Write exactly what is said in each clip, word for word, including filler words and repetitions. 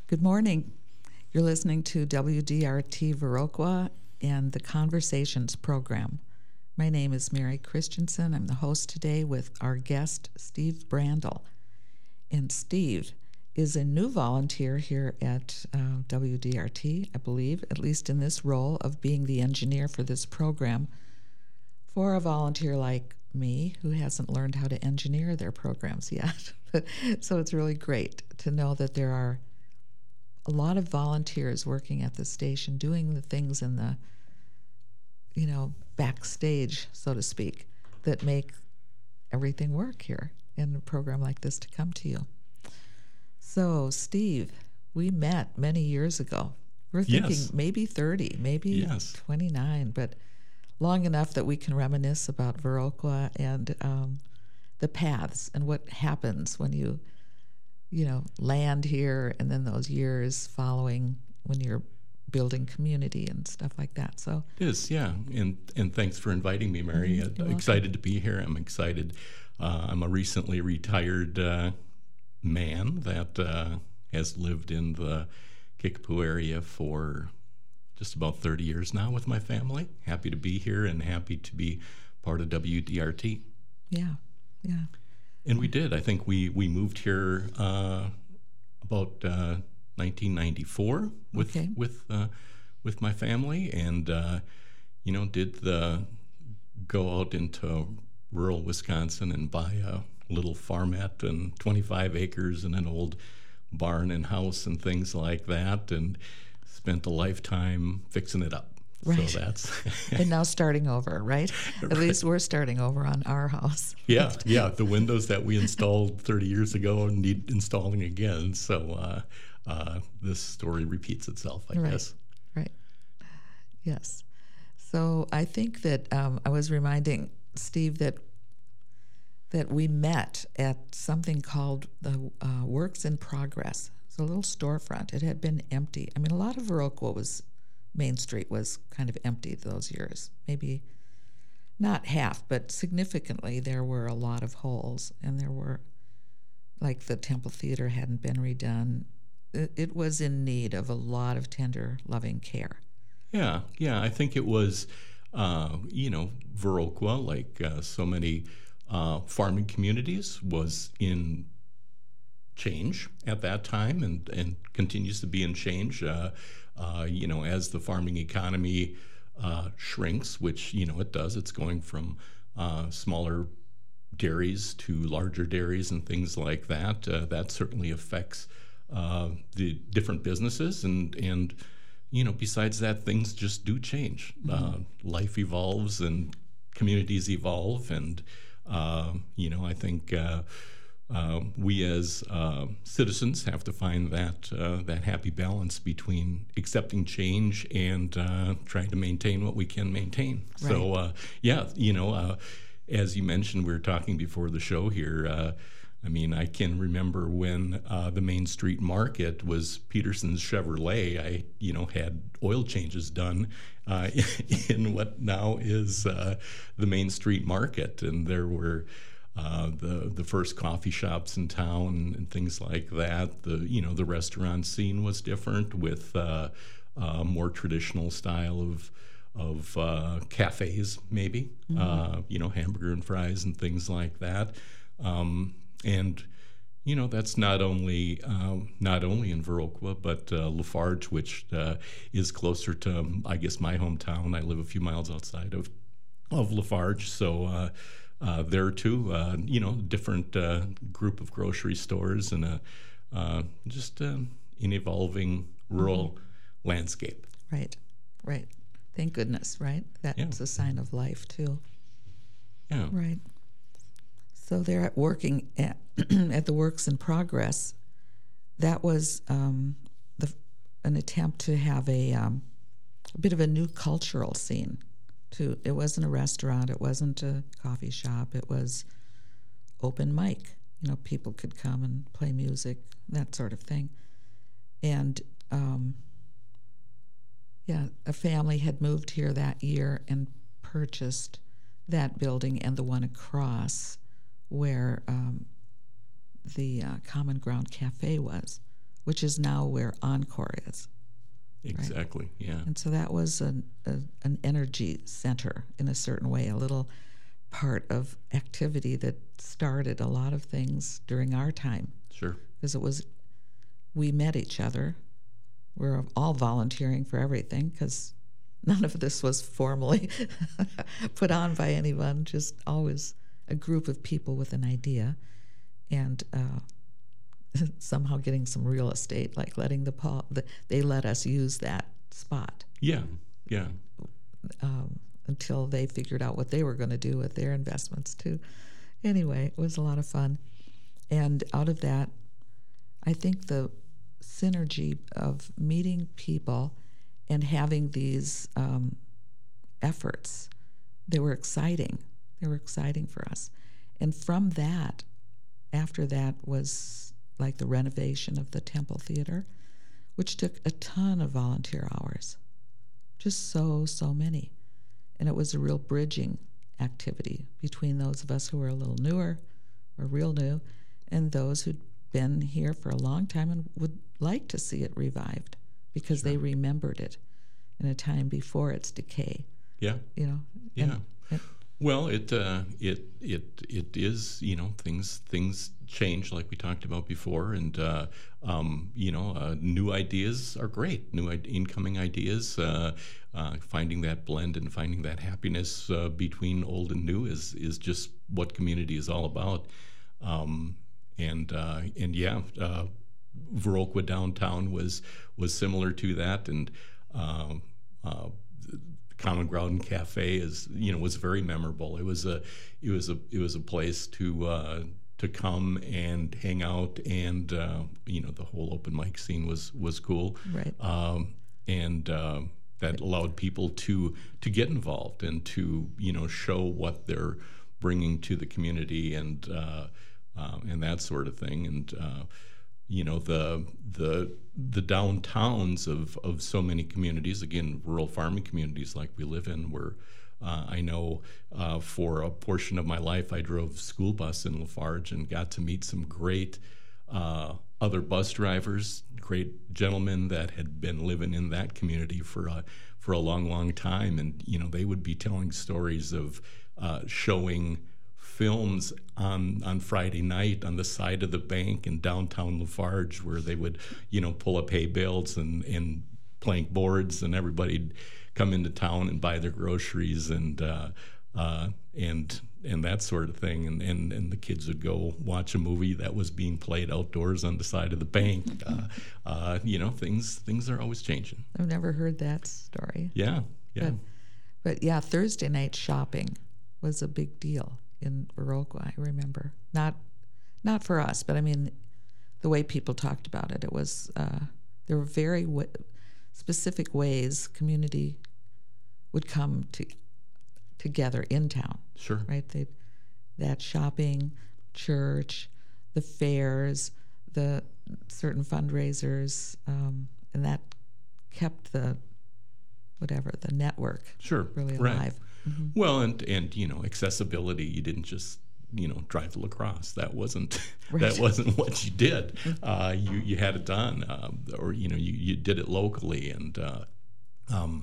Good morning. You're listening to W D R T Viroqua and the Conversations program. My name is Mary Christensen. I'm the host today with our guest, Steve Brandel. And Steve is a new volunteer here at uh, W D R T, I believe, at least in this role of being the engineer for this program for a volunteer like me who hasn't learned how to engineer their programs yet. So it's really great to know that there are a lot of volunteers working at the station doing the things in the, you know, backstage, so to speak, that make everything work here in a program like this to come to you. So, Steve, we met many years ago. We're thinking Yes. maybe thirty, maybe Yes. twenty-nine, but long enough that we can reminisce about Viroqua and um, the paths and what happens when you, you know, land here and then those years following when you're building community and stuff like that. So It is, yeah. And and thanks for inviting me, Mary. Mhm, Uh, you're excited to be here. I'm excited. Uh, I'm a recently retired uh, man that uh, has lived in the Kickapoo area for just about thirty years now with my family. Happy to be here and happy to be part of W D R T. yeah, yeah. And we did. I think we, we moved here uh, about uh, nineteen ninety-four with Okay. with uh, with my family, and uh, you know, did the go out into rural Wisconsin and buy a little farmette and twenty-five acres and an old barn and house and things like that, and spent a lifetime fixing it up. Right. So that's And now starting over, right? At least we're starting over on our house. yeah, yeah. The windows that we installed thirty years ago need installing again. So uh, uh, this story repeats itself, I Right. guess. Right. Yes. So I think that um, I was reminding Steve that that we met at something called the uh, Works in Progress. It's a little storefront. It had been empty. I mean, a lot of Viroqua was, Main Street was kind of empty those years. Maybe not half, but significantly there were a lot of holes, and there were, like the Temple Theater hadn't been redone. It, it was in need of a lot of tender, loving care. Yeah, yeah. I think it was, uh, you know, Viroqua, like uh, so many uh, farming communities, was in change at that time, and and continues to be in change. Uh, uh, you know, as the farming economy uh, shrinks, which you know it does. It's going from uh, smaller dairies to larger dairies and things like that. Uh, that certainly affects uh, the different businesses, and and you know, besides that, things just do change. Mm-hmm. Uh, life evolves and communities evolve, and uh, you know, I think uh, uh, we as uh, citizens have to find that uh, that happy balance between accepting change and uh, trying to maintain what we can maintain. Right. So, uh, yeah, you know, uh, as you mentioned, we were talking before the show here. Uh, I mean, I can remember when uh, the Main Street Market was Peterson's Chevrolet. I, you know, had oil changes done uh, in what now is uh, the Main Street Market, and there were uh, the the first coffee shops in town and things like that. The you know the restaurant scene was different with uh, a more traditional style of of uh, cafes, maybe mm-hmm. uh, you know hamburger and fries and things like that. Um, And, you know, that's not only um, not only in Viroqua, but uh, Lafarge, which uh, is closer to, I guess, my hometown. I live a few miles outside of of Lafarge, so uh, uh, there too, uh, you know, different uh, group of grocery stores and a uh, just uh, an evolving rural mm-hmm. landscape. Right, right. Thank goodness, right? That's Yeah. a sign of life too. Yeah. Right. So they're at working at, at the Works in Progress. That was um, the, an attempt to have a, um, a bit of a new cultural scene. To it wasn't a restaurant, it wasn't a coffee shop, it was open mic. You know, people could come and play music, that sort of thing. And um, yeah, a family had moved here that year and purchased that building and the one across, where um, the uh, Common Ground Cafe was, which is now where Encore is. Exactly, right? Yeah. And so that was an, a, an energy center in a certain way, a little part of activity that started a lot of things during our time. Sure. Because it was, we met each other. We're all volunteering for everything because none of this was formally put on by anyone, just always a group of people with an idea and uh, somehow getting some real estate, like letting the, Paul, the they let us use that spot. Yeah, yeah. Um, until they figured out what they were going to do with their investments too. Anyway, it was a lot of fun. And out of that, I think the synergy of meeting people and having these um, efforts, they were exciting. They were exciting for us. And from that, after that was like the renovation of the Temple Theater, which took a ton of volunteer hours, just so, so many. And it was a real bridging activity between those of us who were a little newer or real new and those who'd been here for a long time and would like to see it revived because Sure. they remembered it in a time before its decay. Yeah. You know? Yeah. And, and, Well, it uh, it it it is, you know, things things change like we talked about before, and uh, um, you know, uh, new ideas are great. New I- incoming ideas, uh, uh, finding that blend and finding that happiness uh, between old and new is is just what community is all about. Um, and uh, and yeah, uh, Viroqua downtown was was similar to that, and. Um, uh, Common Ground Cafe is, you know, was very memorable. It was a, it was a, it was a place to uh, to come and hang out, and uh, you know, the whole open mic scene was was cool. Right. Um, and uh, that allowed people to to get involved and to, you know, show what they're bringing to the community and uh, uh, and that sort of thing. And uh, you know, the the the downtowns of, of so many communities, again, rural farming communities like we live in, where uh, I know uh, for a portion of my life I drove school bus in Lafarge and got to meet some great uh, other bus drivers, great gentlemen that had been living in that community for a, for a long, long time. And, you know, they would be telling stories of uh, showing films on on Friday night on the side of the bank in downtown Lafarge, where they would, you know, pull up hay bales and, and plank boards, and everybody'd come into town and buy their groceries and uh, uh, and and that sort of thing. And, and and the kids would go watch a movie that was being played outdoors on the side of the bank. uh, uh, you know, things things are always changing. I've never heard that story. Yeah, yeah. But, but yeah, Thursday night shopping was a big deal in Viroqua, I remember. Not not for us, but I mean, the way people talked about it, it was, uh, there were very w- specific ways community would come to together in town. Sure. Right? They that shopping, church, the fairs, the certain fundraisers, um, and that kept the, whatever, the network Sure. really Right. alive. Mm-hmm. Well, and and you know, accessibility. You didn't just, you know, drive to La Crosse. That wasn't Right. that wasn't what you did. Uh, you you had it done, uh, or you know, you, you did it locally. And uh, um,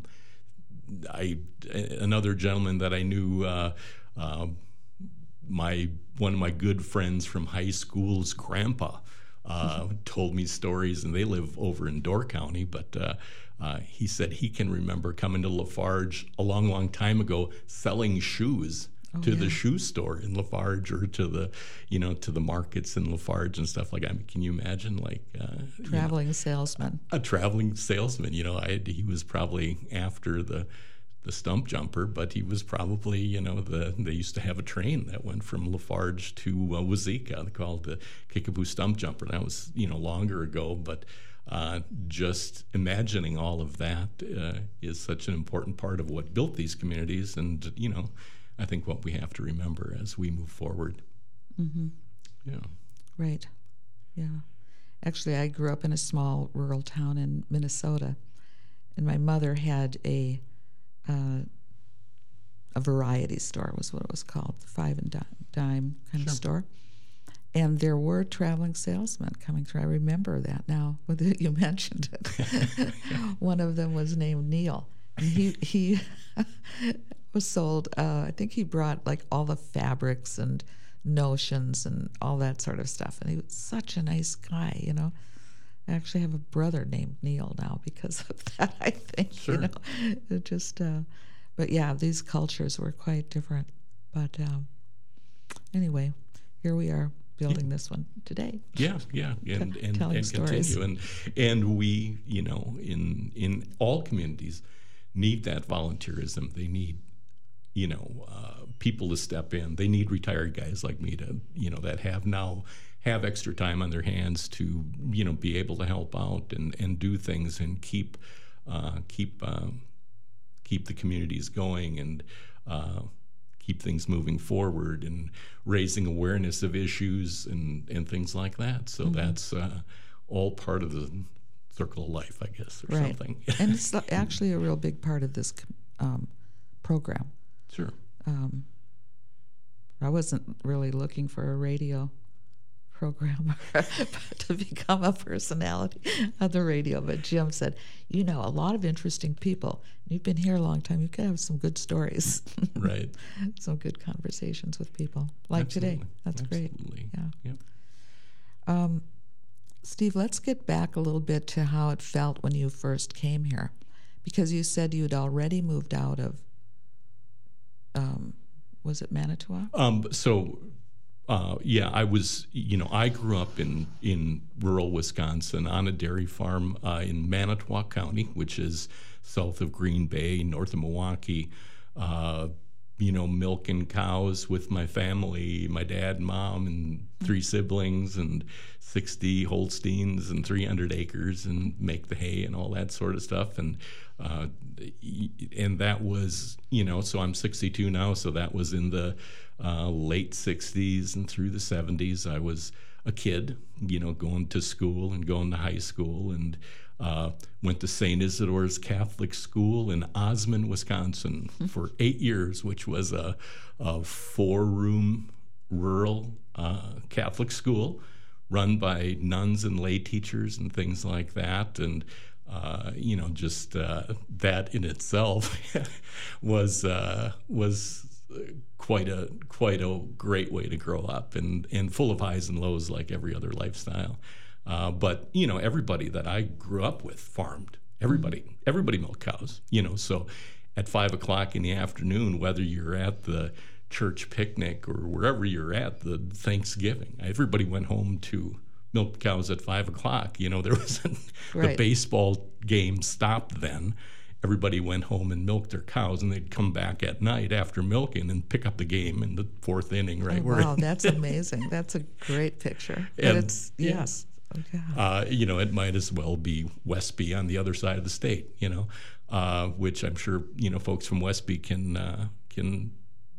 I another gentleman that I knew, uh, uh, my one of my good friends from high school's grandpa. Uh, told me stories, and they live over in Door County, but uh, uh, he said he can remember coming to Lafarge a long, long time ago, selling shoes Oh, to yeah. the shoe store in Lafarge, or to the, you know, to the markets in Lafarge and stuff like that. I mean, can you imagine, like uh, Traveling salesman. you know, a traveling salesman? You know, I, he was probably after the. the stump jumper, but he was probably, you know, the they used to have a train that went from Lafarge to uh, Wazeeka called the Kickapoo Stump Jumper. That was, you know, longer ago, but uh, just imagining all of that uh, is such an important part of what built these communities, and, you know, I think what we have to remember as we move forward. Mm-hmm. Yeah. Right. Yeah. Actually, I grew up in a small rural town in Minnesota, and my mother had a Uh, a variety store was what it was called, the five and di- dime kind Sure. of store. And there were traveling salesmen coming through. I remember that now, that you mentioned it. One of them was named Neil. And he he was sold, uh, I think he brought like all the fabrics and notions and all that sort of stuff. And he was such a nice guy, you know. I actually have a brother named Neil now because of that, I think. Sure. You know, it just, uh, but yeah, these cultures were quite different. But um, anyway, here we are building this one today. Yeah, yeah, and T- and, telling and stories. continue, and and we, you know, in in all communities, need that volunteerism. They need, you know, uh, people to step in. They need retired guys like me to, you know, that have now have extra time on their hands to, you know, be able to help out and, and do things and keep uh, keep um, keep the communities going and uh, keep things moving forward and raising awareness of issues and, and things like that. So mm-hmm. that's uh, all part of the circle of life, I guess, or right. something. And it's actually a real big part of this um, program. Sure. Um, I wasn't really looking for a radio program to become a personality on the radio, but Jim said, you know, a lot of interesting people. You've been here a long time. You could have some good stories. Right. Some good conversations with people. Like Absolutely. today. That's Absolutely. great. Yeah. Yep. Um, Steve, let's get back a little bit to how it felt when you first came here, because you said you'd already moved out of, um, was it Manitowoc? Um, so, uh, yeah, I was, you know, I grew up in, in rural Wisconsin on a dairy farm uh, in Manitowoc County, which is south of Green Bay, north of Milwaukee. Uh, you know, milking cows with my family, my dad and mom and three siblings and sixty Holsteins and three hundred acres and make the hay and all that sort of stuff. And uh, and that was, you know, so I'm sixty-two now, so that was in the uh, late sixties and through the seventies. I was a kid, you know, going to school and going to high school and Uh, went to Saint Isidore's Catholic School in Osmond, Wisconsin for eight years, which was a, a four-room rural uh, Catholic school run by nuns and lay teachers and things like that. And, uh, you know, just uh, that in itself was uh, was quite a quite a great way to grow up and, and full of highs and lows like every other lifestyle. Uh, but, you know, everybody that I grew up with farmed. Everybody. Everybody milked cows, you know. So at five o'clock in the afternoon, whether you're at the church picnic or wherever you're at, the Thanksgiving, everybody went home to milk cows at five o'clock. You know, there wasn't right. The baseball game stopped then. Everybody went home and milked their cows, and they'd come back at night after milking and pick up the game in the fourth inning, right? Oh, wow, that's amazing. That's a great picture. But and, it's, yes. Yeah. Uh, you know, it might as well be Westby on the other side of the state, you know, uh, which I'm sure, you know, folks from Westby can, uh, can,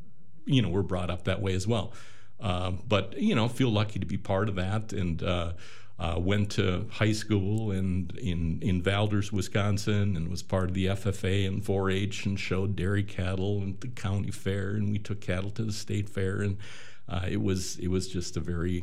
you know, were brought up that way as well. Uh, but, you know, feel lucky to be part of that and uh, uh, went to high school and in, in Valders, Wisconsin, and was part of the F F A and four H and showed dairy cattle and the county fair, and we took cattle to the state fair. And uh, it was it was just a very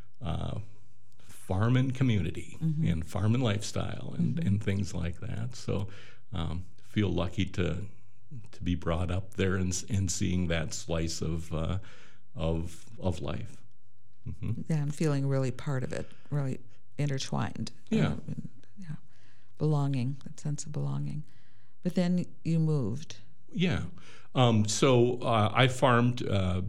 uh, farming community mm-hmm. and farming lifestyle and, mm-hmm. and things like that. So um, feel lucky to to be brought up there and and seeing that slice of uh, of of life. Mm-hmm. Yeah, and feeling really part of it, really intertwined. Yeah, uh, and, yeah, belonging, that sense of belonging. But then you moved. Yeah. Um, so uh, I farmed. Uh,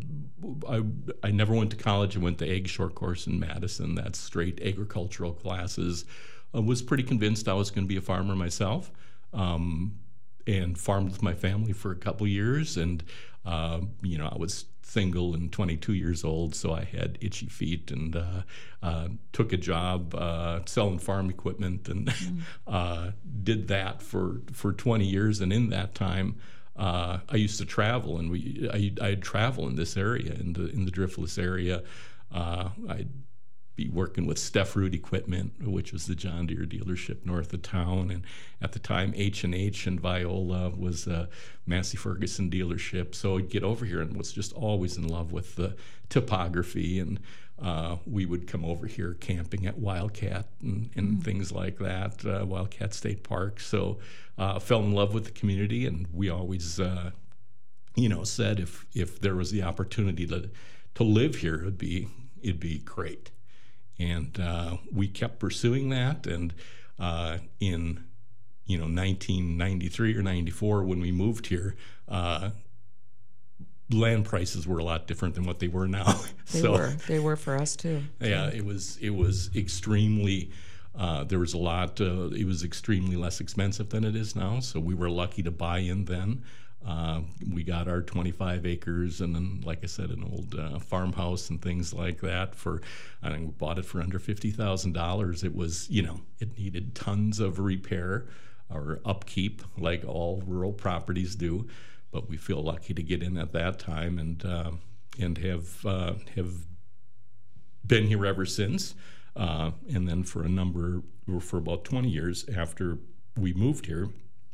I I never went to college. I went to Ag Short Course in Madison. That's straight agricultural classes. I was pretty convinced I was going to be a farmer myself, um, and farmed with my family for a couple years. And uh, you know, I was single and twenty-two years old, so I had itchy feet and uh, uh, took a job uh, selling farm equipment and mm. uh, did that for for twenty years. And in that time, Uh, I used to travel, and we I, I'd travel in this area, in the in the Driftless area. Uh, I'd be working with Steffrud Equipment, which was the John Deere dealership north of town, and at the time H and H and Viola was a Massey Ferguson dealership. So I'd get over here and was just always in love with the topography and uh, we would come over here camping at Wildcat and, and mm. things like that, uh, Wildcat State Park. So uh, fell in love with the community, and we always, uh, you know, said if if there was the opportunity to to live here, it'd be it'd be great. And uh, we kept pursuing that, and uh, in you know nineteen ninety-three or ninety-four when we moved here, uh, land prices were a lot different than what they were now. They so, were. They were for us too. Yeah, it was. It was extremely. Uh, there was a lot. Uh, it was extremely less expensive than it is now. So we were lucky to buy in then. Uh, we got our twenty-five acres, and then, like I said, an old uh, farmhouse and things like that. For I think we bought it for under fifty thousand dollars. It was, you know, it needed tons of repair or upkeep, like all rural properties do. But we feel lucky to get in at that time, and uh, and have uh, have been here ever since. Uh, and then for a number, for about twenty years after we moved here,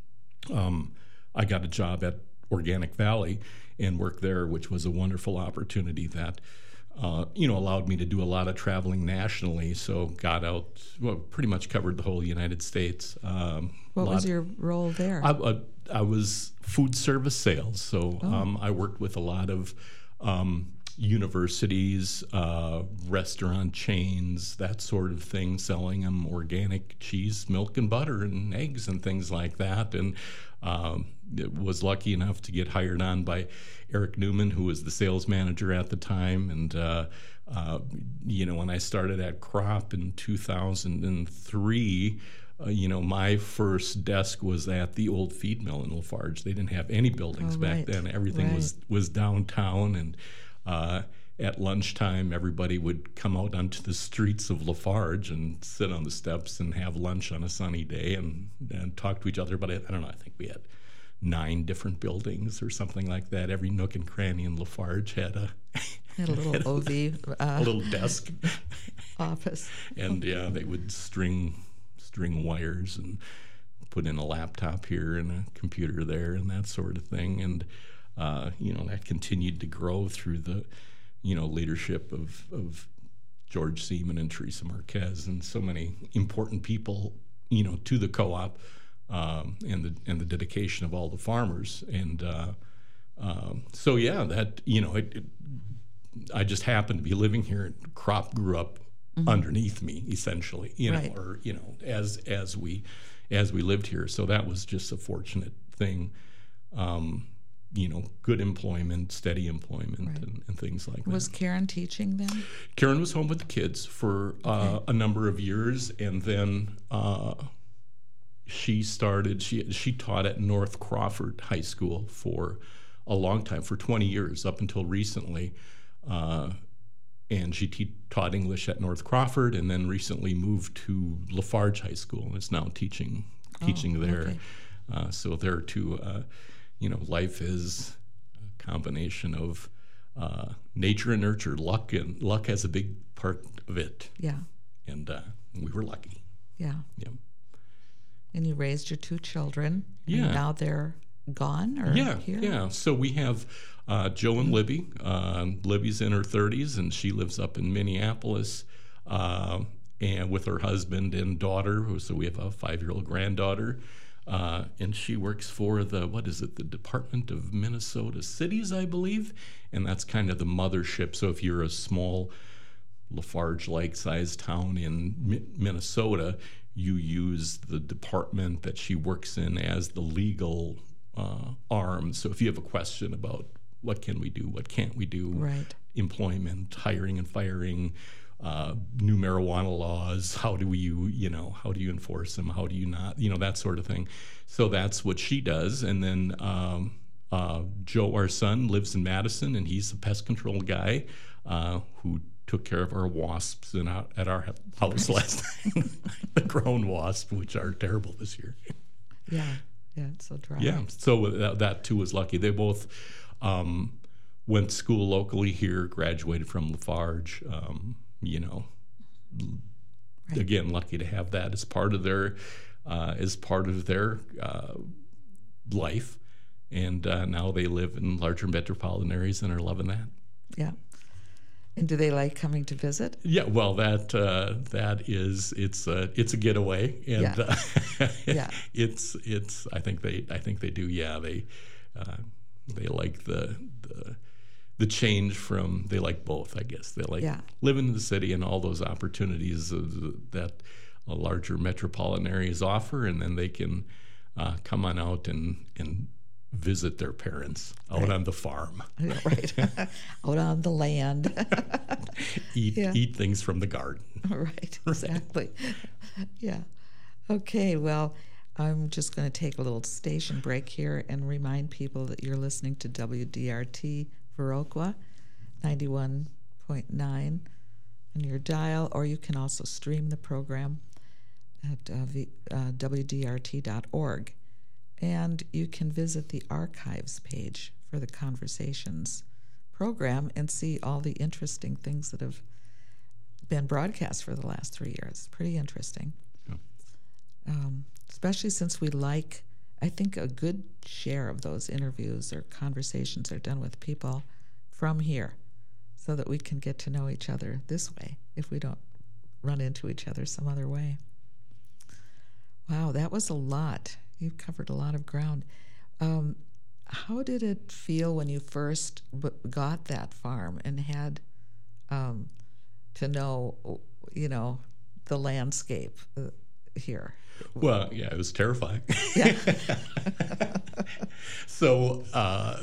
um, I got a job at Organic Valley and worked there, which was a wonderful opportunity that uh, you know allowed me to do a lot of traveling nationally. So got out, well, pretty much covered the whole United States. Um, what was your role there? I, I, I was food service sales, so oh. um, I worked with a lot of um, universities, uh, restaurant chains, that sort of thing, selling them organic cheese, milk, and butter, and eggs, and things like that. And um, was lucky enough to get hired on by Eric Newman, who was the sales manager at the time. And uh, uh, you know, when I started at Crop in two thousand three. Uh, you know, my first desk was at the old feed mill in Lafarge. They didn't have any buildings oh, back right. then. Everything right. was was downtown, and uh, at lunchtime, everybody would come out onto the streets of Lafarge and sit on the steps and have lunch on a sunny day and, and talk to each other. But I, I don't know, I think we had nine different buildings or something like that. Every nook and cranny in Lafarge had a, had a little had O V. A, uh, a little desk. Office. And, yeah, they would string... string wires and put in a laptop here and a computer there and that sort of thing. And, uh, you know, that continued to grow through the, you know, leadership of, of George Seaman and Teresa Marquez and so many important people, you know, to the co-op um, and the and the dedication of all the farmers. And uh, um, so, yeah, that, you know, it, it, I just happened to be living here, and Crop grew up Mm-hmm. underneath me, essentially, you know, right. or you know, as as we as we lived here. So that was just a fortunate thing, um, you know, good employment, steady employment, right. and, and things like that. Was Karen teaching then? Karen was home with the kids for uh, okay. a number of years, and then uh, she started. She she taught at North Crawford High School for a long time, for twenty years, up until recently. Uh, And she te- taught English at North Crawford, and then recently moved to Lafarge High School, and is now teaching teaching oh, there. Okay. Uh, so there too, uh, you know, life is a combination of uh, nature and nurture. Luck and luck has a big part of it. Yeah. And uh, we were lucky. Yeah. Yeah. And you raised your two children. Yeah. And now they're gone or yeah, here? Yeah. So we have uh, Joe and Libby. Uh, Libby's in her thirties, and she lives up in Minneapolis uh, and with her husband and daughter. So we have a five-year-old granddaughter. Uh, and she works for the, what is it, the Department of Minnesota Cities, I believe. And that's kind of the mothership. So if you're a small Lafarge-like sized town in Mi- Minnesota, you use the department that she works in as the legal uh, arm. So if you have a question about what can we do, what can't we do, right. employment, hiring and firing, uh, new marijuana laws, how do you, you know, how do you enforce them, how do you not, you know, that sort of thing. So that's what she does. And then um, uh, Joe, our son, lives in Madison, and he's a pest control guy uh, who took care of our wasps in our, at our house last time. The grown wasp, which are terrible this year. Yeah, yeah, it's so dry. Yeah, so that, that too was lucky. They both um, went to school locally here, graduated from Lafarge. Um, you know, right. Again, lucky to have that as part of their uh, as part of their uh, life, and uh, now they live in larger metropolitan areas and are loving that. Yeah. And do they like coming to visit? Yeah, well, that uh, that is it's a it's a getaway, and Yeah. uh, Yeah. it's it's I think they I think they do. Yeah, they uh, they like the the the change from they like both. I guess they like Yeah. living in the city and all those opportunities uh, that a larger metropolitan areas offer, and then they can uh, come on out and and visit their parents out Right. on the farm. Yeah, right. Out on the land. eat Yeah. eat things from the garden. Right, exactly. Yeah. Okay, well, I'm just going to take a little station break here and remind people that you're listening to W D R T Viroqua ninety-one point nine on your dial, or you can also stream the program at uh, v, uh, W D R T dot org. And you can visit the archives page for the Conversations program and see all the interesting things that have been broadcast for the last three years. Pretty interesting. Yeah. Um, especially since we like, I think a good share of those interviews or conversations are done with people from here so that we can get to know each other this way if we don't run into each other some other way. Wow, that was a lot. You've covered a lot of ground. Um, how did it feel when you first b- got that farm and had um, to know, you know, the landscape uh, here? Well, yeah, it was terrifying. Yeah. So, uh,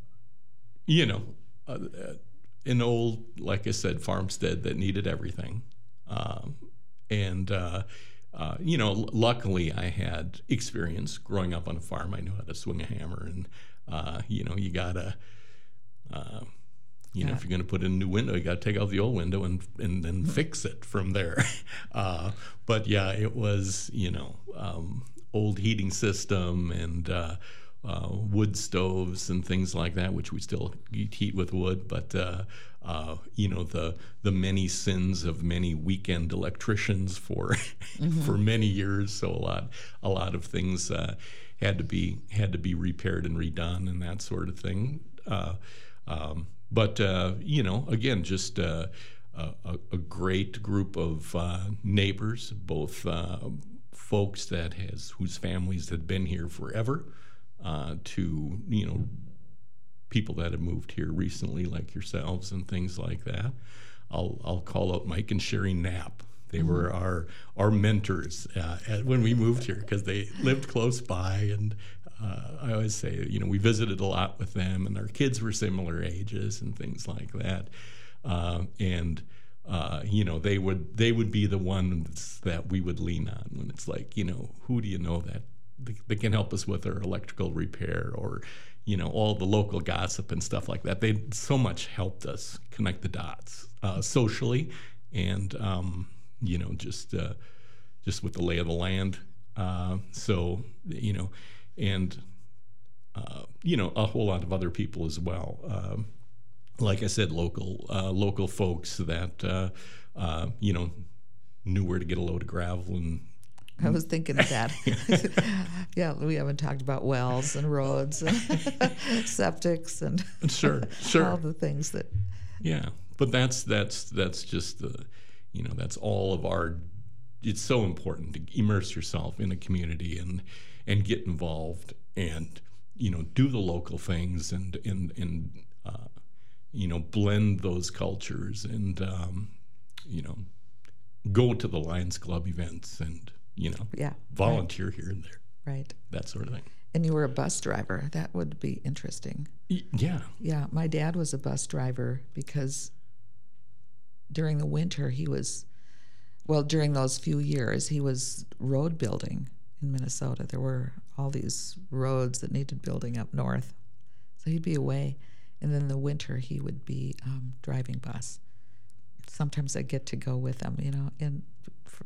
you know, uh, an old, like I said, farmstead that needed everything. Um, and, uh, uh, you know, l- luckily I had experience growing up on a farm. I knew how to swing a hammer, and, uh, you know, you got to, uh, you know, Yeah. if you're going to put in a new window, you got to take out the old window and and then fix it from there. Uh, but yeah, it was, you know, um, old heating system and uh, uh, wood stoves and things like that, which we still heat with wood. But uh, uh, you know, the the many sins of many weekend electricians for Mm-hmm. for many years. So a lot a lot of things uh, had to be had to be repaired and redone and that sort of thing. Uh, um, But, uh, you know, again, just uh, a, a great group of uh, neighbors, both uh, folks that has whose families had been here forever, uh, to, you know, people that have moved here recently, like yourselves and things like that. I'll I'll call out Mike and Sherry Knapp. They mm-hmm. were our our mentors uh, at, when we moved here because they lived close by, and uh, I always say, you know, we visited a lot with them, and our kids were similar ages and things like that. Uh, and uh, you know, they would they would be the ones that we would lean on when it's like, you know, who do you know that that can help us with our electrical repair, or, you know, all the local gossip and stuff like that. They so much helped us connect the dots uh, socially, and um, you know, just uh, just with the lay of the land. Uh, so you know, and uh, you know, a whole lot of other people as well. Um, like I said, local uh, local folks that uh, uh, you know, knew where to get a load of gravel. And I was thinking of that. Yeah, we haven't talked about wells and roads and septics and sure, sure, all the things that. Yeah, but that's that's that's just the, you know, that's all of our. It's so important to immerse yourself in a community and and get involved and, you know, do the local things and and and uh, you know, blend those cultures and um, you know, go to the Lions Club events and, you know, yeah, volunteer right. here and there, right, that sort of thing. And you were a bus driver. That would be interesting. Y- yeah, yeah. My dad was a bus driver because during the winter he was, well, during those few years he was road building in Minnesota. There were all these roads that needed building up north, so he'd be away, and then in the winter he would be um, driving bus. Sometimes I'd get to go with him, you know, and for,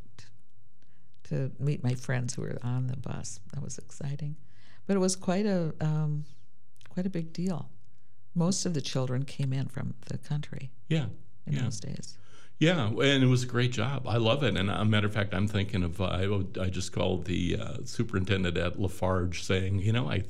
to meet my friends who were on the bus. That was exciting, but it was quite a um, quite a big deal. Most of the children came in from the country. Yeah, in yeah. those days. Yeah, and it was a great job. I love it. And a matter of fact, I'm thinking of uh, I, I just called the uh, superintendent at Lafarge, saying, you know, I, I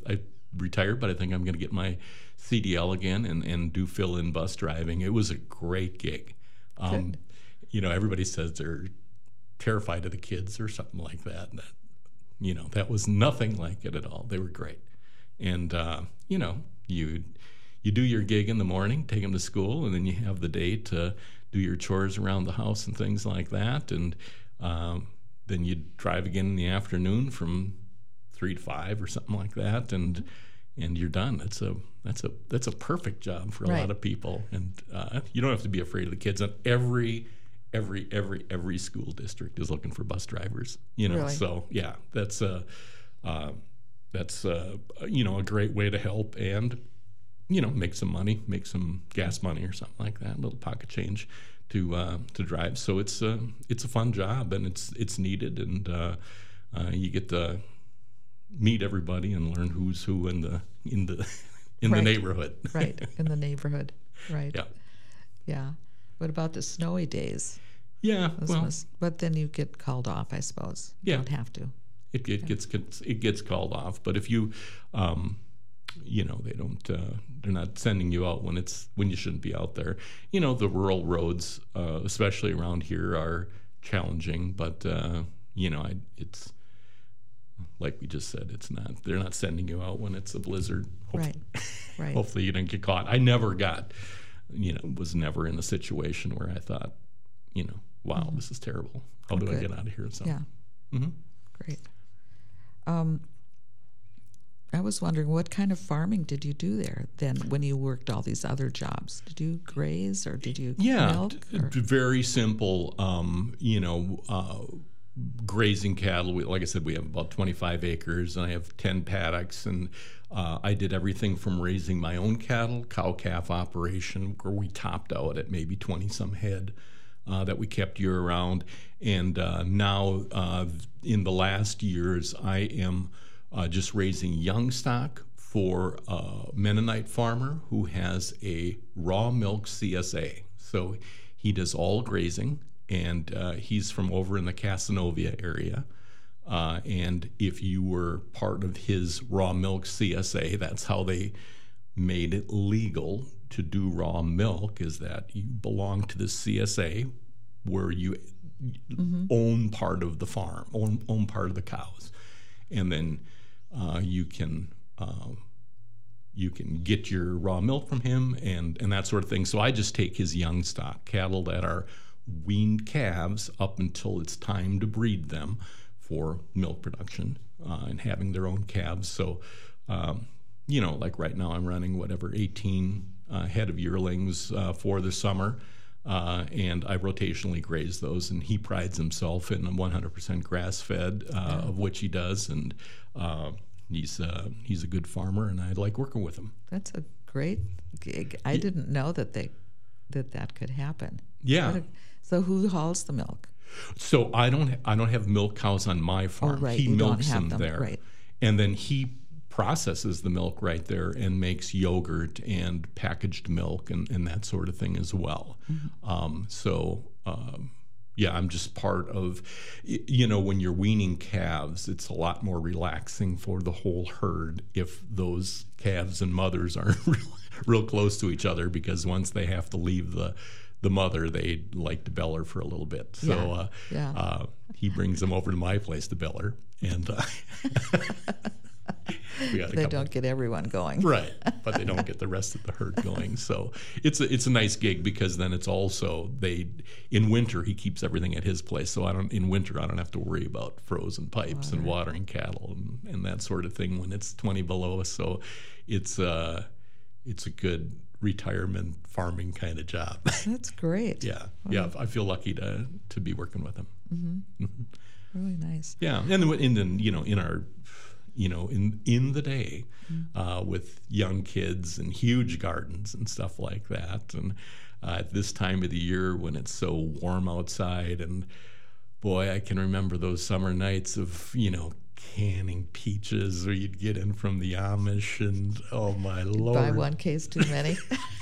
retired, but I think I'm going to get my C D L again and, and do fill-in bus driving. It was a great gig. Um, you know, everybody says they're terrified of the kids or something like that. that. You know, that was nothing like it at all. They were great. And, uh, you know, you you do your gig in the morning, take them to school, and then you have the day to do your chores around the house and things like that. And um, then you drive again in the afternoon from three to five or something like that, and and you're done. That's a that's a that's a perfect job for a Right. lot of people. And uh, you don't have to be afraid of the kids. And every every every every school district is looking for bus drivers. You know, Really? so yeah, that's a uh, that's uh, you know a great way to help and you know make some money, make some gas money or something like that, a little pocket change to uh, to drive. So it's a it's a fun job and it's it's needed, and uh, uh, you get to meet everybody and learn who's who in the in the in Right. the neighborhood. Right, in the neighborhood. Right. Yeah. Yeah. What about the snowy days? Yeah. Those Well, must- but then you get called off, I suppose. You Yeah. don't have to. it, it gets it gets called off. But if you, um, you know, they don't uh, they're not sending you out when it's when you shouldn't be out there. You know, the rural roads, uh, especially around here, are challenging. But uh, you know, I, it's like we just said, it's not. They're not sending you out when it's a blizzard. Right. Right. Hopefully, you don't get caught. I never got, you know, was never in a situation where I thought, you know, wow, Mhm. this is terrible. How Oh, do I good. get out of here? So, Yeah. hmm Great. Um, I was wondering, what kind of farming did you do there then when you worked all these other jobs? Did you graze or did you yeah, milk? d- Or? d- very simple. Um, you know, uh, grazing cattle. We, like I said, we have about twenty-five acres, and I have ten paddocks, and uh, I did everything from raising my own cattle, cow-calf operation, where we topped out at maybe twenty some head. Uh, that we kept year round, and uh, now uh, in the last years, I am uh, just raising young stock for a Mennonite farmer who has a raw milk C S A. So he does all grazing, and uh, he's from over in the Casanova area. Uh, and if you were part of his raw milk C S A, that's how they made it legal to do raw milk, is that you belong to the C S A where you Mm-hmm. own part of the farm, own, own part of the cows. And then uh, you can um, you can get your raw milk from him and, and that sort of thing. So I just take his young stock, cattle that are weaned calves up until it's time to breed them for milk production uh, and having their own calves. So, um, you know, like right now I'm running whatever, eighteen uh, head of yearlings uh, for the summer. Uh, and I rotationally graze those, and he prides himself in one hundred percent grass-fed, uh, Yeah. of which he does, and uh, he's uh, he's a good farmer, and I like working with him. That's a great gig. I didn't know that they that that could happen. Yeah. What a- so who hauls the milk? So I don't I don't have milk cows on my farm. Oh, right. He You don't milks have them them. there, Right. and then he processes the milk right there and makes yogurt and packaged milk and, and that sort of thing as well. Mm-hmm. Um, so, um, yeah, I'm just part of, y- you know, when you're weaning calves, it's a lot more relaxing for the whole herd if those calves and mothers aren't real, real close to each other, because once they have to leave the the mother, they like to bell her for a little bit. So Yeah, uh, yeah. Uh, he brings them over to my place to bell her. And uh, we got a They couple- don't get everyone going. right, but they don't get the rest of the herd going. So it's a, it's a nice gig, because then it's also they in winter he keeps everything at his place. So I don't in winter I don't have to worry about frozen pipes and watering cattle and, and that sort of thing when it's twenty below. So it's uh it's a good retirement farming kind of job. That's great. yeah, yeah. I feel lucky to to be working with him. Really nice. Yeah, and then, and then you know, in our, you know, in in the day, uh, with young kids and huge gardens and stuff like that, and uh, at this time of the year when it's so warm outside, and boy, I can remember those summer nights of you know canning peaches, or you'd get in from the Amish, and oh my lord, Buy one case too many.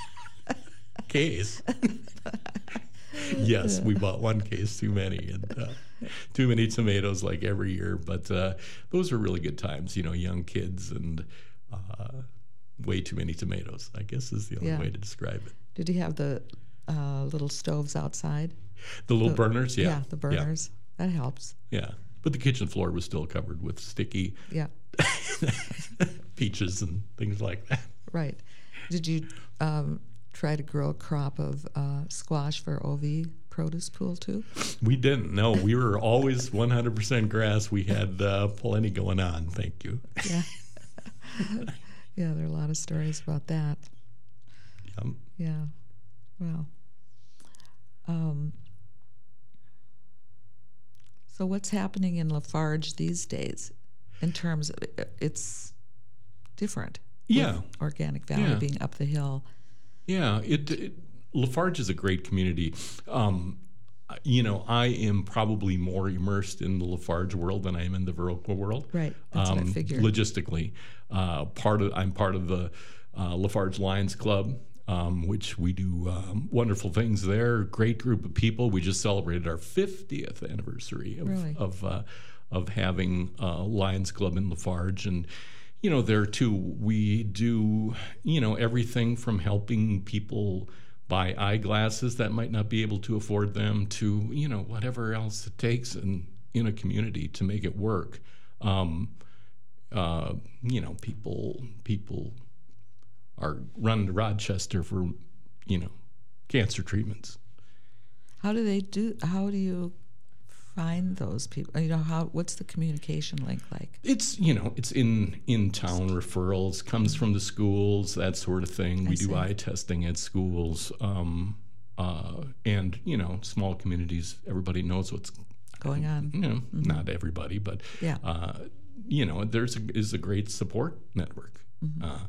case. Yes, we bought one case too many, and uh, too many tomatoes like every year. But uh, those are really good times, you know, young kids and uh, way too many tomatoes, I guess is the only Yeah. way to describe it. Did you have the uh, little stoves outside? The little The- burners, yeah. Yeah, the burners. That helps. Yeah. But the kitchen floor was still covered with sticky Yeah, peaches and things like that. right. Did you um, try to grow a crop of uh, squash for O V produce pool too? We didn't. No, we were always one hundred percent grass. We had uh, plenty going on. Thank you. Yeah. Yeah, there are a lot of stories about that. Um, Yeah. Well. Um, so what's happening in Lafarge these days in terms of it's different? Yeah. With Organic Valley Yeah. being up the hill. Yeah, it, it Lafarge is a great community. Um, you know, I am probably more immersed in the Lafarge world than I am in the Viroqua world. Right. That's what I Um, figured. Logistically, uh, part of I'm part of the uh, Lafarge Lions Club, um, which we do um, wonderful things there. Great group of people. We just celebrated our fiftieth anniversary of Really? of, uh, of having uh, Lions Club in Lafarge, and you know, there too we do you know everything from helping people buy eyeglasses that might not be able to afford them to you know whatever else it takes in in a community to make it work. Um, uh, you know, people people are running to Rochester for you know cancer treatments. How do they do? How do you find those people? You know, how? What's the communication link like? It's you know it's in in town referrals, comes from the schools, that sort of thing. I We do see. eye testing at schools, um, uh, and you know small communities. Everybody knows what's Going on? you know not everybody, but Yeah. uh, you know there's a, is a great support network. Uh,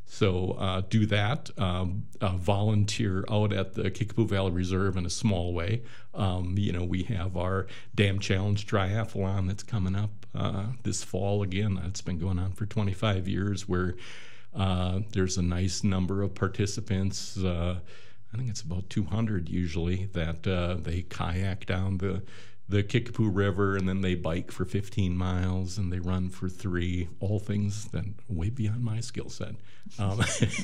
so uh, do that. Um, uh, volunteer out at the Kickapoo Valley Reserve in a small way. Um, you know, we have our Dam Challenge Triathlon that's coming up uh, this fall again. It's been going on for twenty-five years where uh, there's a nice number of participants. Uh, I think it's about two hundred usually that uh, they kayak down the the Kickapoo River, and then they bike for fifteen miles, and they run for three. All things that are way beyond my skill set. Um,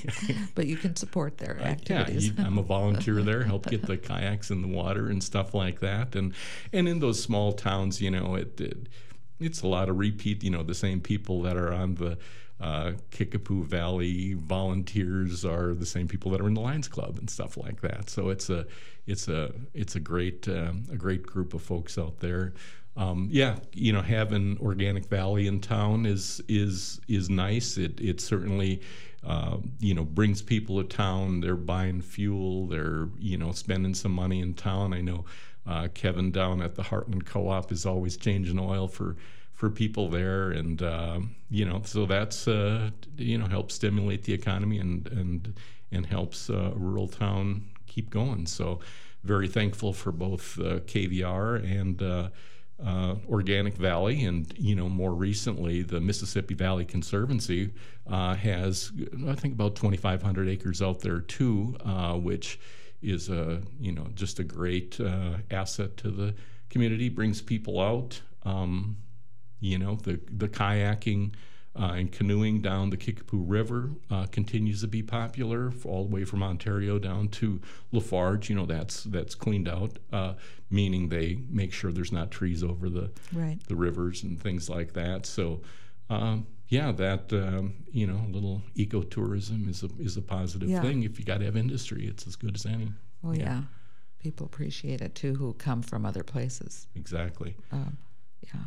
But you can support their yeah, activities. you- I'm a volunteer there, help get the kayaks in the water and stuff like that. And and in those small towns, you know, it, it it's a lot of repeat. You know, the same people that are on the uh, Kickapoo Valley volunteers are the same people that are in the Lions Club and stuff like that. So it's a it's a it's a great um, a great group of folks out there. Um, yeah, you know, having Organic Valley in town is is is nice. It it certainly uh, you know brings people to town. They're buying fuel. They're you know spending some money in town. I know uh, Kevin down at the Heartland Co-op is always changing oil for for people there, and uh, you know so that's uh, you know helps stimulate the economy and and and helps uh, a rural town keep going. So very thankful for both uh, K V R and uh, uh, Organic Valley, and you know more recently the Mississippi Valley Conservancy uh, has I think about twenty-five hundred acres out there too, uh, which is a you know just a great uh, asset to the community. Brings people out. Um, you know the the kayaking uh, and canoeing down the Kickapoo River uh, continues to be popular all the way from Ontario down to Lafarge. You know that's that's cleaned out, uh, meaning they make sure there's not trees over the Right. the rivers and things like that. So um, yeah, that um, you know little ecotourism is a is a positive Yeah. thing. If you got to have industry, it's as good as any. Oh yeah. People appreciate it too who come from other places. Exactly. Um, yeah.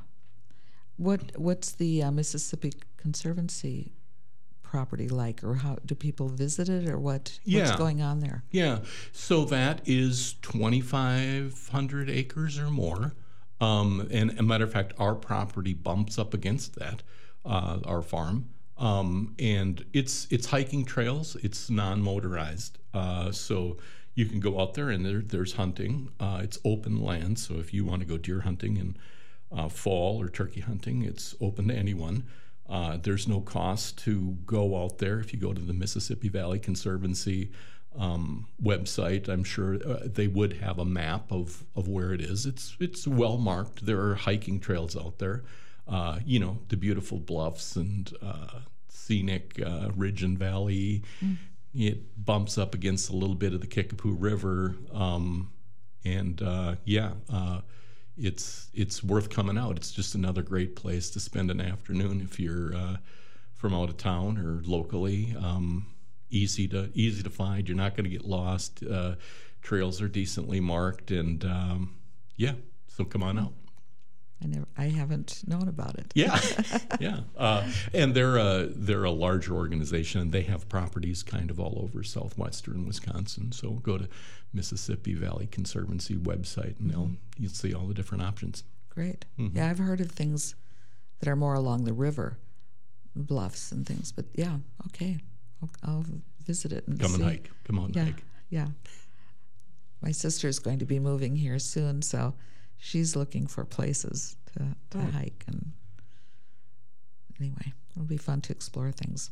What What's the uh, Mississippi Conservancy property like, or how do people visit it, or what? Yeah. What's going on there? Yeah, so that is twenty-five hundred acres or more. Um, and a matter of fact, our property bumps up against that, uh, our farm. Um, and it's it's hiking trails. It's non-motorized, uh, so you can go out there and there, there's hunting. Uh, it's open land, so if you want to go deer hunting in uh, fall or turkey hunting, it's open to anyone. Uh, there's no cost to go out there. If you go to the Mississippi Valley Conservancy um, website, I'm sure uh, they would have a map of, of where it is. It's it's well marked. There are hiking trails out there. Uh, you know, the beautiful bluffs and uh, scenic uh, ridge and valley. Mm. It bumps up against a little bit of the Kickapoo River, um, and uh, yeah, uh, it's it's worth coming out. It's just another great place to spend an afternoon if you're uh, from out of town or locally. Um, easy to easy to find. You're not going to get lost. Uh, trails are decently marked, and um, yeah, so come on out. I never, I haven't known about it. Yeah, yeah, uh, and they're a they're a larger organization, and they have properties kind of all over southwestern Wisconsin. So go to Mississippi Valley Conservancy website, and they'll you'll see all the different options. Great. Mm-hmm. Yeah, I've heard of things that are more along the river, bluffs and things. But yeah, okay, I'll, I'll visit it and come see. and hike. Come on, yeah, hike. Yeah. My sister's going to be moving here soon, so she's looking for places to, to oh. hike. And anyway, it'll be fun to explore things.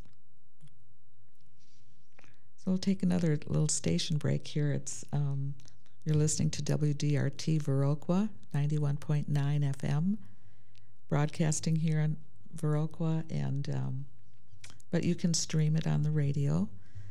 So we'll take another little station break here. It's um, you're listening to W D R T Viroqua, ninety-one point nine F M, broadcasting here in Viroqua, and um, but you can stream it on the radio.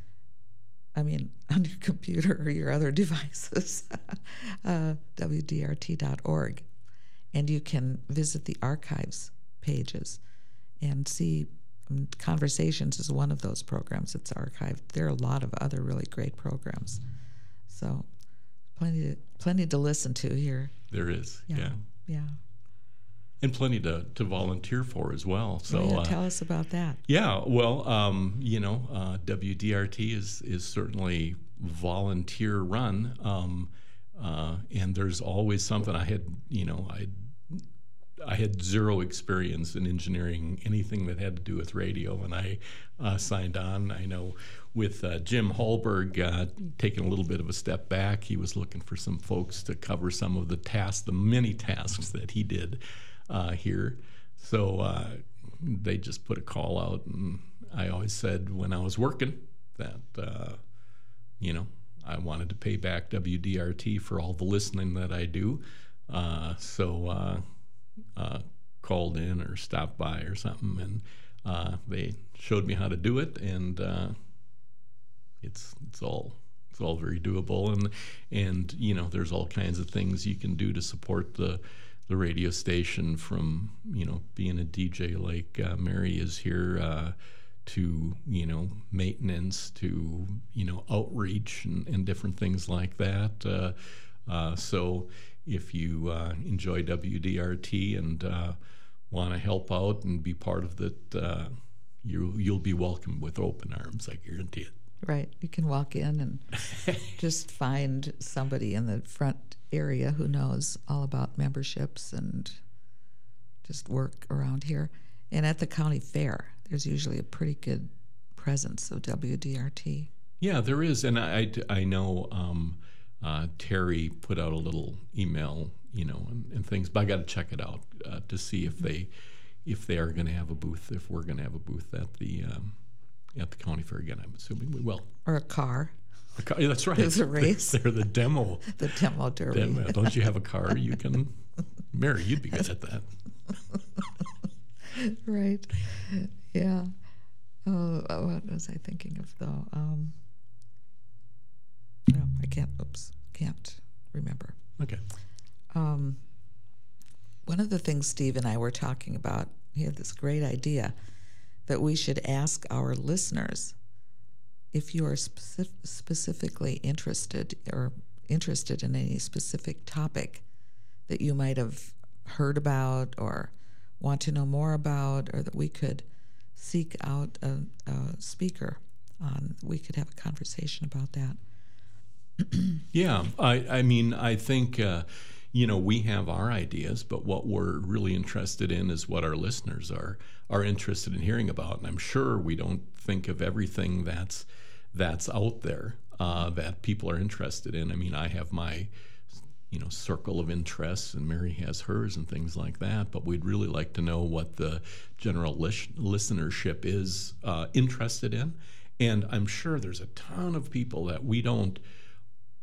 I mean, on your computer or your other devices, uh, W D R T dot org. And you can visit the archives pages and see um, Conversations is one of those programs that's archived. There are a lot of other really great programs. So plenty to, plenty to listen to here. There is, yeah. Yeah. yeah. And plenty to, to volunteer for as well. So oh, yeah, uh, tell us about that. Yeah, well, um, you know, uh, W D R T is is certainly volunteer run, um, uh, and there's always something. I had, you know, I I had zero experience in engineering anything that had to do with radio, and I uh, signed on. I know with uh, Jim Hallberg uh, taking a little bit of a step back, he was looking for some folks to cover some of the tasks, the many tasks that he did. Uh, here. So uh, they just put a call out, and I always said when I was working that, uh, you know, I wanted to pay back W D R T for all the listening that I do. Uh, so uh, uh, called in or stopped by or something, and uh, they showed me how to do it, and uh, it's it's all it's all very doable, and and you know, there's all kinds of things you can do to support the the radio station, from, you know, being a D J like uh, Mary is here, uh, to, you know, maintenance, to, you know, outreach and, and different things like that. Uh, uh, so if you uh, enjoy W D R T and uh, want to help out and be part of it, uh, you, you'll be welcomed with open arms, I guarantee it. Right. You can walk in and just find somebody in the front area who knows all about memberships and just work around here. And at the county fair, there's usually a pretty good presence of W D R T. Yeah, there is. And I, I, I know um, uh, Terry put out a little email, you know, and, and things, but I got to check it out uh, to see if they if they are going to have a booth, if we're going to have a booth at the um, at the county fair again. I'm assuming we will. Or a car. A car, yeah, that's right. There's a race. They're, they're the demo. The demo derby. Demo. Don't you have a car? You can. Mary, you'd be good at that. Right. Yeah. Oh, what was I thinking of though? Um, no, I can't. Oops, can't remember. Okay. Um, one of the things Steve and I were talking about, he had this great idea that we should ask our listeners if you are specific, specifically interested or interested in any specific topic that you might have heard about or want to know more about, or that we could seek out a, a speaker on. We could have a conversation about that. Yeah, I, I mean, I think, uh, you know, we have our ideas, but what we're really interested in is what our listeners are are interested in hearing about. And I'm sure we don't think of everything that's that's out there uh, that people are interested in. I mean, I have my, you know, circle of interests, and Mary has hers and things like that, but we'd really like to know what the general lis- listenership is uh, interested in. And I'm sure there's a ton of people that we don't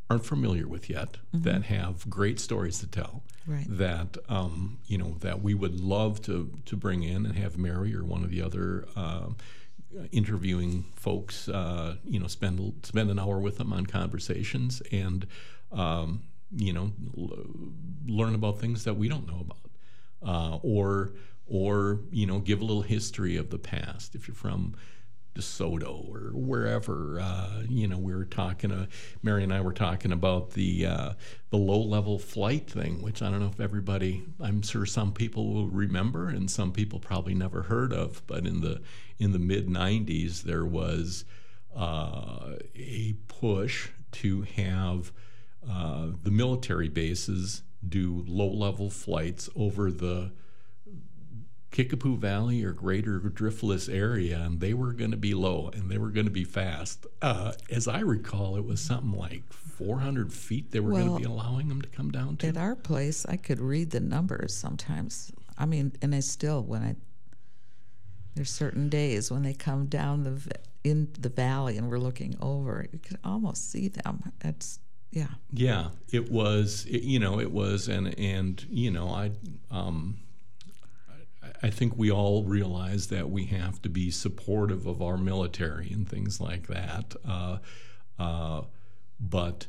aren't familiar with yet, mm-hmm. that have great stories to tell. Right. That um, you know that we would love to to bring in and have Mary or one of the other uh, interviewing folks, uh, you know, spend spend an hour with them on conversations and um, you know l- learn about things that we don't know about, uh, or or you know give a little history of the past. If you're from DeSoto or wherever, uh, you know, we were talking, uh, Mary and I were talking about the uh, the low-level flight thing, which I don't know if everybody, I'm sure some people will remember and some people probably never heard of, but in the in the mid nineties, there was uh, a push to have uh, the military bases do low-level flights over the Kickapoo Valley or greater Driftless area, and they were going to be low and they were going to be fast. Uh, as I recall, it was something like four hundred feet they were well, going to be allowing them to come down to. At our place, I could read the numbers sometimes. I mean, and I still, when I, there's certain days when they come down the in the valley and we're looking over, you could almost see them. That's, yeah. Yeah, it was, it, you know, it was, and, and you know, I... Um, I think we all realize that we have to be supportive of our military and things like that. Uh, uh, but,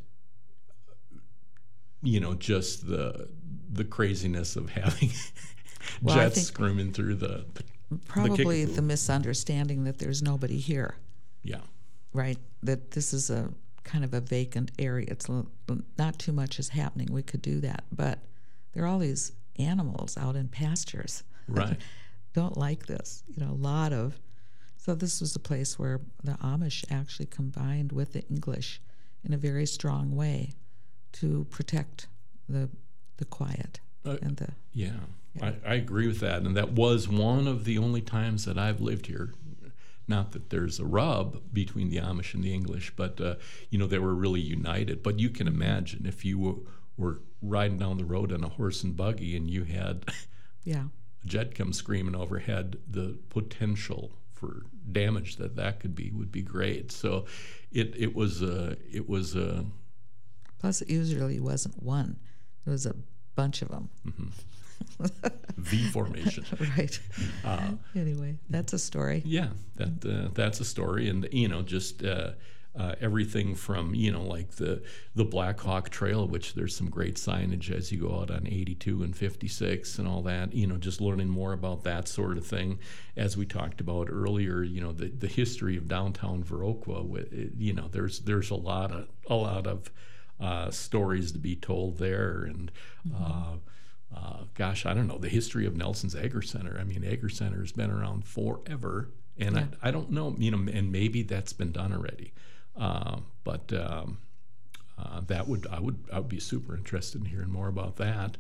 you know, just the the craziness of having well, jets screaming through the, the probably the, the misunderstanding that there's nobody here. Yeah. Right? That this is a kind of a vacant area. It's l- not too much is happening. We could do that. But there are all these animals out in pastures. Right. Don't like this. You know, a lot of. So this was a place where the Amish actually combined with the English in a very strong way to protect the the quiet uh, and the. Yeah, yeah. I, I agree with that, and that was one of the only times that I've lived here. Not that there's a rub between the Amish and the English, but uh, you know they were really united. But you can imagine if you were, were riding down the road on a horse and buggy and you had. Yeah. A jet comes screaming overhead, the potential for damage that that could be would be great. So it it was a it was a plus it usually wasn't one, it was a bunch of them. Mm-hmm. V formation. Right. Uh, anyway, that's a story. Yeah, that uh, that's a story, and you know just. Uh, Uh, everything from, you know, like the the Black Hawk Trail, which there's some great signage as you go out on eighty-two and fifty-six and all that, you know, just learning more about that sort of thing. As we talked about earlier, you know, the, the history of downtown Viroqua, you know, there's there's a lot of a lot of uh, stories to be told there. And mm-hmm. uh, uh, gosh, I don't know, the history of Nelson's Agri Center. I mean, Agri Center has been around forever. And yeah. I, I don't know, you know, and maybe that's been done already. Uh, but um, uh, that would I would I would be super interested in hearing more about that.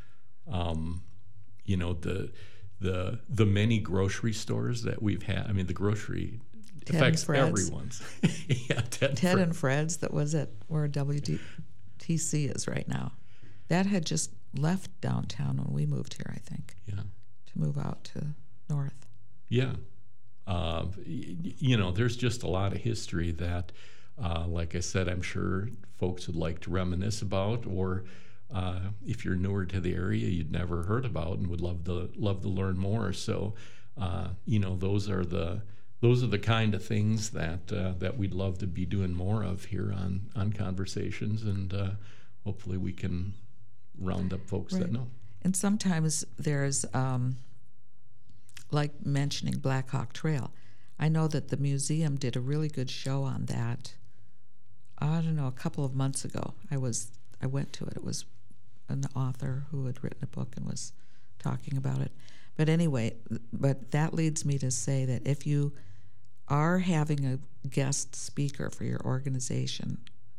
Um, you know the the the many grocery stores that we've had. I mean the grocery Ted affects and everyone's. yeah, Ted, Ted Fred. and Fred's that was at where W D T C is right now. That had just left downtown when we moved here. I think. Yeah. To move out to north. Yeah. Uh, you know, there's just a lot of history that, uh, like I said, I'm sure folks would like to reminisce about, or uh, if you're newer to the area, you'd never heard about and would love to love to learn more. So, uh, you know, those are the those are the kind of things that uh, that we'd love to be doing more of here on on Conversations, and uh, hopefully we can round up folks right. that know. And sometimes there's. Um, like mentioning Black Hawk Trail. I know that the museum did a really good show on that. I don't know, a couple of months ago. I was I went to it. It was an author who had written a book and was talking about it. But anyway, but that leads me to say that if you are having a guest speaker for your organization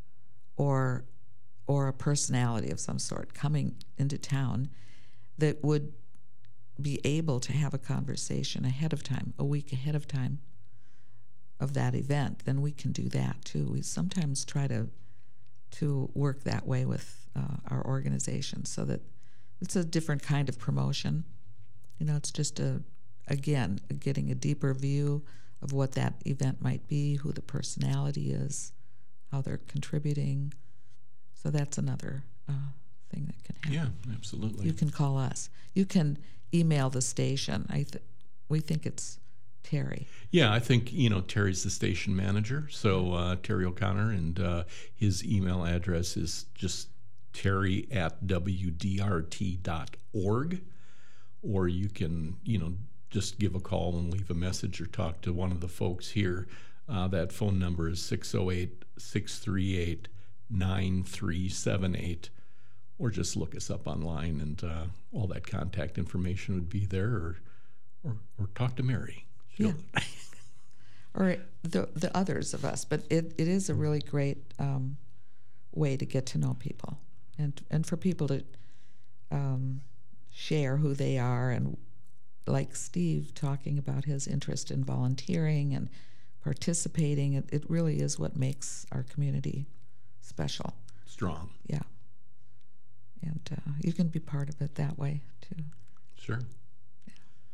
or or a personality of some sort coming into town that would be able to have a conversation ahead of time, a week ahead of time of that event, then we can do that too. We sometimes try to to work that way with uh, our organization so that it's a different kind of promotion. You know, it's just a, again, getting a deeper view of what that event might be, who the personality is, how they're contributing, So that's another uh, thing that can happen. Yeah, absolutely. You can call us. You can email the station. I th- we think it's Terry. Yeah, I think, you know, Terry's the station manager. So uh, Terry O'Connor, and uh, his email address is just terry at w d r t dot org. Or you can, you know, just give a call and leave a message or talk to one of the folks here. Uh, that phone number is six oh eight, six three eight, nine three seven eight. Or just look us up online, and uh, all that contact information would be there, or or, or talk to Mary. She'll yeah. Or the the others of us. But it, it is a really great um, way to get to know people, and and for people to um, share who they are, and like Steve talking about his interest in volunteering and participating. It, it really is what makes our community special. Strong. Yeah. And uh, you can be part of it that way, too. Sure. Yeah.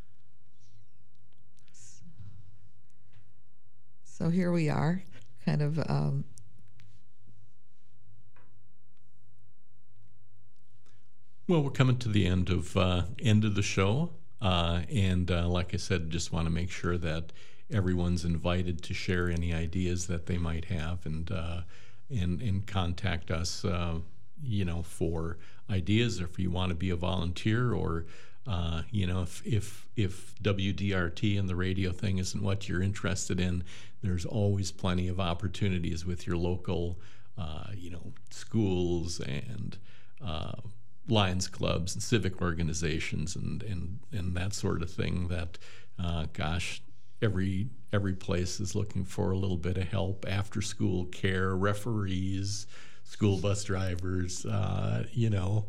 So, so here we are, kind of... Um, well, we're coming to the end of uh, end of the show. Uh, and uh, like I said, just want to make sure that everyone's invited to share any ideas that they might have, and, uh, and, and contact us uh, you know, for ideas, or if you want to be a volunteer, or, uh, you know, if, if, if W D R T and the radio thing isn't what you're interested in, there's always plenty of opportunities with your local, uh, you know, schools and uh, Lions clubs and civic organizations, and, and, and that sort of thing that, uh, gosh, every, every place is looking for a little bit of help, after school care, referees, school bus drivers, uh, you know,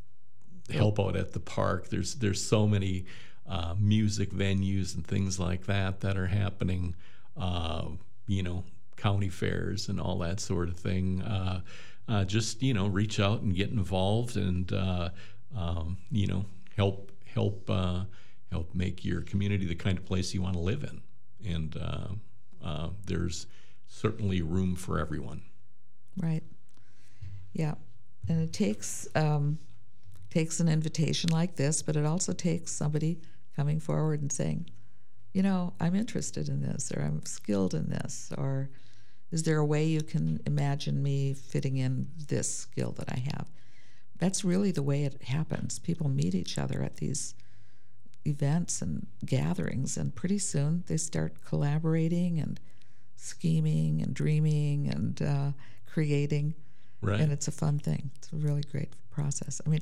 help out at the park. There's there's so many uh, music venues and things like that that are happening, uh, you know, county fairs and all that sort of thing. Uh, uh, just, you know, reach out and get involved, and, uh, um, you know, help help uh, help make your community the kind of place you want to live in. And uh, uh, there's certainly room for everyone. Right. Yeah, and it takes um, takes an invitation like this, but it also takes somebody coming forward and saying, you know, I'm interested in this, or I'm skilled in this, or is there a way you can imagine me fitting in this skill that I have? That's really the way it happens. People meet each other at these events and gatherings, and pretty soon they start collaborating and scheming and dreaming and uh, creating. Right. And it's a fun thing. It's a really great process. I mean,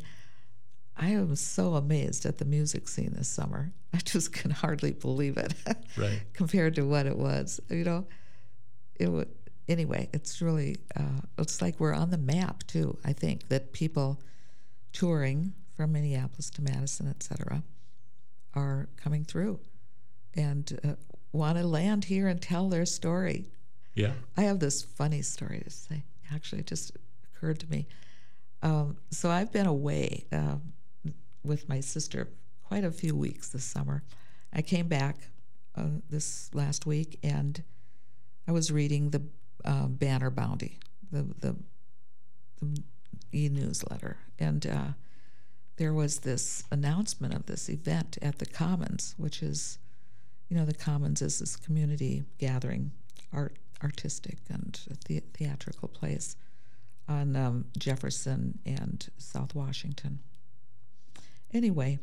I was so amazed at the music scene this summer. I just can hardly believe it. Right. Compared to what it was. You know, it would, anyway, it's really, uh, it's like we're on the map, too. I think that people touring from Minneapolis to Madison, et cetera, are coming through and uh, want to land here and tell their story. Yeah. I have this funny story to say. Actually, it just occurred to me. Um, so I've been away uh, with my sister quite a few weeks this summer. I came back uh, this last week, and I was reading the uh, Banner Bounty, the the, the e-newsletter, and uh, there was this announcement of this event at the Commons, which is, you know, the Commons is this community gathering, art, artistic and the- theatrical place on um, Jefferson and South Washington. Anyway,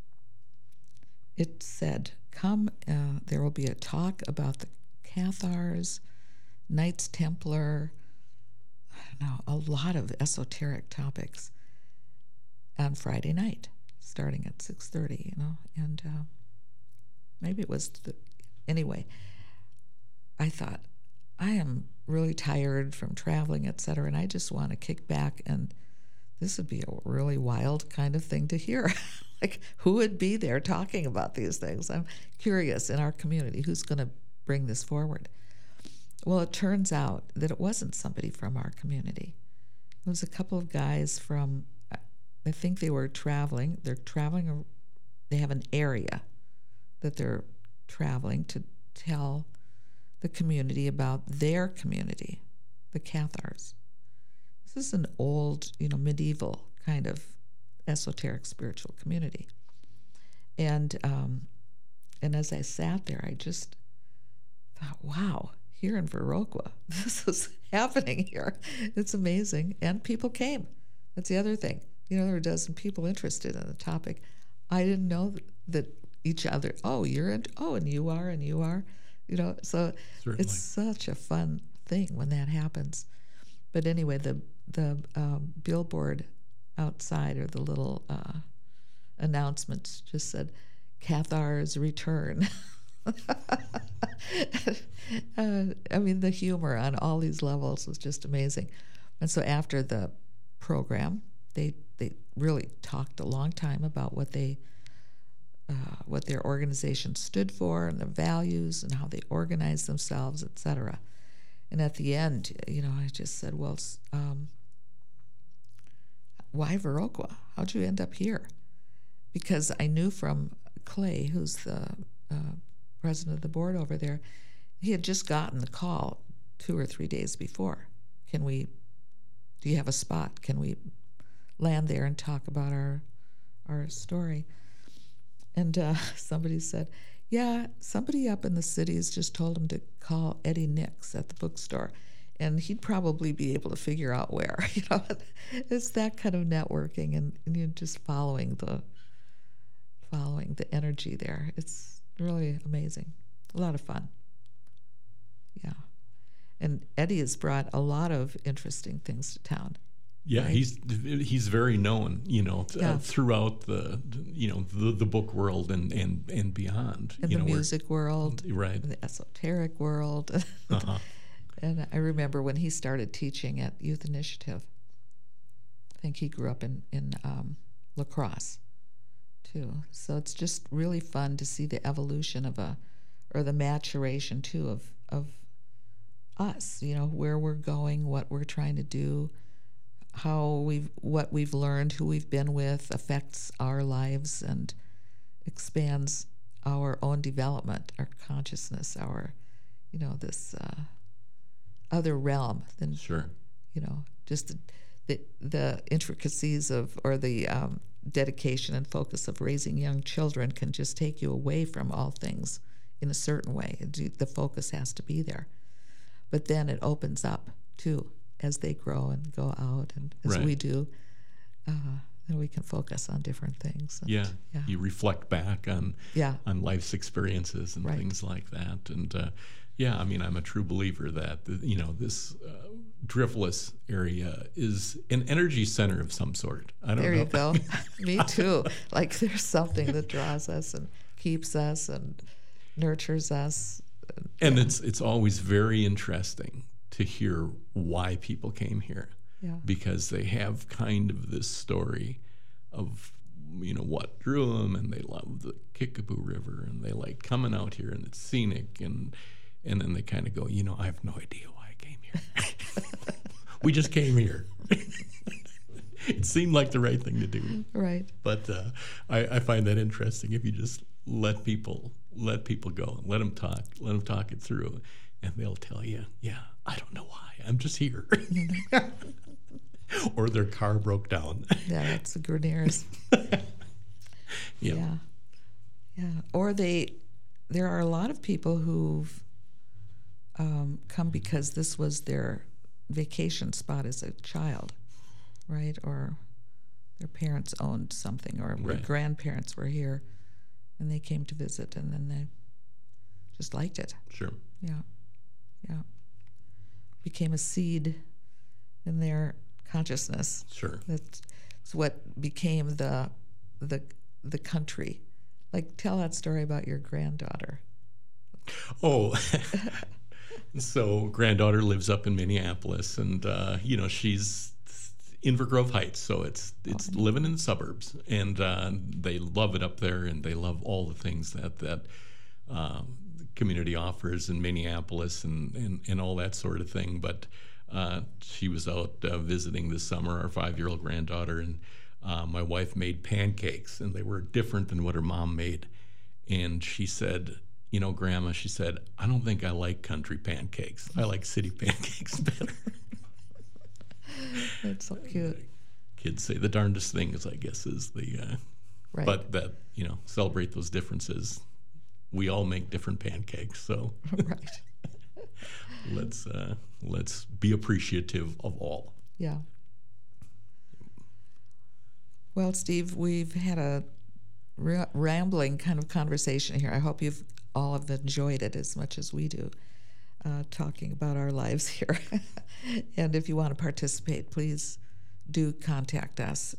it said, come, uh, there will be a talk about the Cathars, Knights Templar, I don't know, a lot of esoteric topics on Friday night, starting at six thirty, you know, and uh, maybe it was, the, anyway, I thought, I am really tired from traveling, et cetera, and I just want to kick back, and this would be a really wild kind of thing to hear. Like, who would be there talking about these things? I'm curious in our community, who's going to bring this forward? Well, it turns out that it wasn't somebody from our community. It was a couple of guys from, I think they were traveling. They're traveling, they have an area that they're traveling to tell the community about their community, the Cathars. This is an old, you know, medieval kind of esoteric spiritual community. And um, and as I sat there, I just thought, wow, here in Viroqua, this is happening here. It's amazing. And people came. That's the other thing. You know, there were a dozen people interested in the topic. I didn't know that each other, oh, you're in, oh, and you are, and you are. You know, so Certainly. It's such a fun thing when that happens. But anyway, the, the um, billboard outside, or the little uh, announcements, just said, Cathar's return. uh, I mean, the humor on all these levels was just amazing. And so after the program, they they really talked a long time about what they uh, what their organization stood for and the values and how they organized themselves, et cetera. And at the end, you know, I just said, well, um, why Viroqua? How'd you end up here? Because I knew from Clay, who's the uh, president of the board over there, he had just gotten the call two or three days before. Can we, do you have a spot? Can we land there and talk about our our story? And uh, somebody said, yeah, somebody up in the city has just told him to call Eddie Nix at the bookstore, and he'd probably be able to figure out where. You know, it's that kind of networking, and, and you're just following the following the energy there. It's really amazing. A lot of fun. Yeah. And Eddie has brought a lot of interesting things to town. Yeah, right? he's he's very known, you know, th- yeah. uh, throughout the, you know, the, the book world and, and, and beyond. In you the know, music world, right? the esoteric world. Uh-huh. And I remember when he started teaching at Youth Initiative. I think he grew up in, in um, La Crosse, too. So it's just really fun to see the evolution of a, or the maturation, too, of, of us, you know, where we're going, what we're trying to do, how we've, what we've learned, who we've been with affects our lives and expands our own development, our consciousness, our, you know, this uh, other realm than, Sure. you know, just the, the, the intricacies of, or the um, dedication and focus of raising young children can just take you away from all things in a certain way. The focus has to be there. But then it opens up, too, as they grow and go out, and as Right. we do, uh, then we can focus on different things. And, Yeah. yeah. You reflect back on Yeah. on life's experiences and Right. things like that. And uh, yeah, I mean, I'm a true believer that, the, you know, this uh, Driftless area is an energy center of some sort. I don't There know. you go. Me too. Like there's something that draws us and keeps us and nurtures us. And Yeah. it's it's always very interesting to hear why people came here. Yeah. Because they have kind of this story of, you know, what drew them, and they love the Kickapoo River, and they like coming out here, and it's scenic, and and then they kind of go, you know, I have no idea why I came here. We just came here. It seemed like the right thing to do. Right. But uh, I, I find that interesting. If you just let people let people go, let them talk, let them talk it through, and they'll tell you, yeah, I don't know why, I'm just here. Or their car broke down. Yeah, that's the Greniers. Yeah. Yeah. Yeah. Or they, there are a lot of people who've um, come because this was their vacation spot as a child, right? Or their parents owned something, or their Right. grandparents were here and they came to visit, and then they just liked it. Sure. Yeah. Yeah. Became a seed in their consciousness. Sure. That's what became the the the country. Like, tell that story about your granddaughter. Oh, so granddaughter lives up in Minneapolis, and uh, you know, she's Inver Grove Heights, so it's it's Oh. living in the suburbs, and uh, they love it up there, and they love all the things that that um, the community offers in Minneapolis, and, and and all that sort of thing. But uh, she was out uh, visiting this summer, our five-year-old granddaughter, and uh, my wife made pancakes, and they were different than what her mom made. And she said, you know, Grandma, she said, I don't think I like country pancakes. I like city pancakes better. That's so cute. Kids say the darndest things, I guess, is the. Uh, Right. But that, you know, celebrate those differences. We all make different pancakes, so Right. let's uh, let's be appreciative of all. Yeah. Well, Steve, we've had a r- rambling kind of conversation here. I hope you've all have enjoyed it as much as we do, uh, talking about our lives here. And if you want to participate, please do contact us